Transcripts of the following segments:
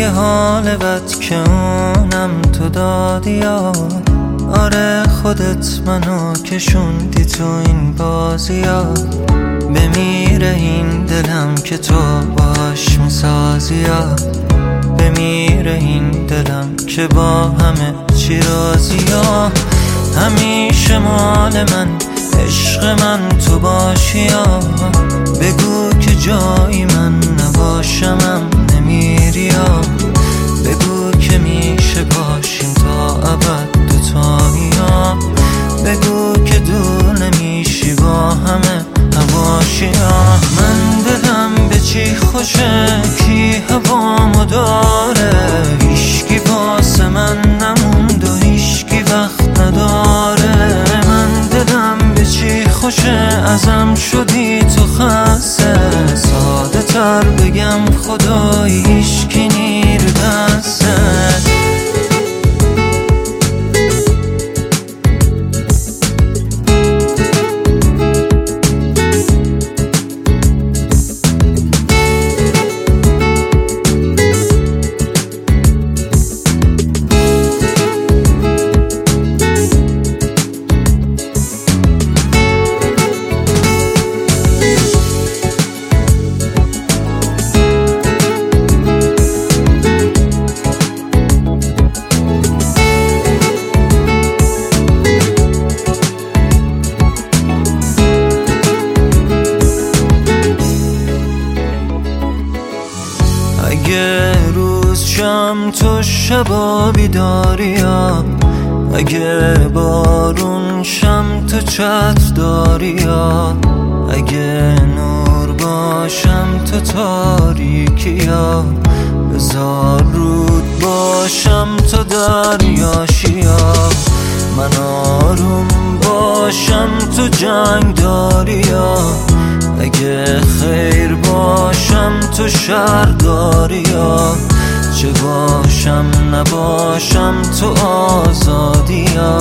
حال بد که اونم تو دادی یا آره خودت منو کشوندی تو این بازی ها. بمیره این دلم که تو باش میسازی یا بمیره این دلم که با همه چی راضی یا همیشه مال من عشق من تو باشی یا بگو که جایی من نباشمم نمیری یا بگو که میشه باشیم تا ابد دوتایی یا بگو که دور نمیشی با همه هواشی یا من دلم به چی خوشه کی هوامو داره هیشکی واسه من نموند و هیشکی وقت نداره من دلم به چی خوشه ازم شدی تو خسته ساده تر بگم خدایی هیشکی نیر دسته اگه روز شم تو شبا بیداری یا اگه بارون شم تو چتر داری یا اگه نور باشم تو تاریکی یا بذار رود باشم تو دریاشی یا من آروم باشم تو جنگ داری یا اگه خیر باشم تو شر داری یا چه باشم نباشم تو آزادی یا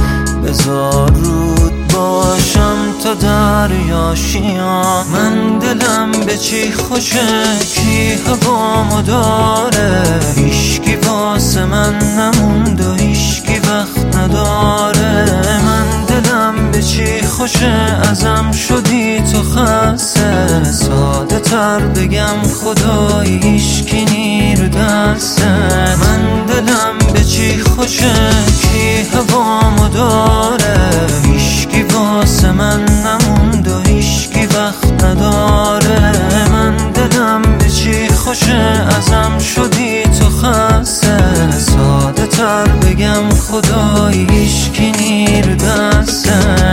بذار رود باشم تو دریاشی یا من دلم به چی خوشه کی هوامو داره هیشکی واسه من نموند و هیشکی وقت نداره من دلم به چی خوشه ازم شدی تو خسته ساده تر بگم خدایی هیشکی نیر دسته من دلم به چی خوشه کی هوامو داره هیشکی واسه من نموند و هیشکی وقت نداره من دلم به چی خوشه ازم شدی تو خسته ساده تر بگم خدایی هیشکی نیر دسته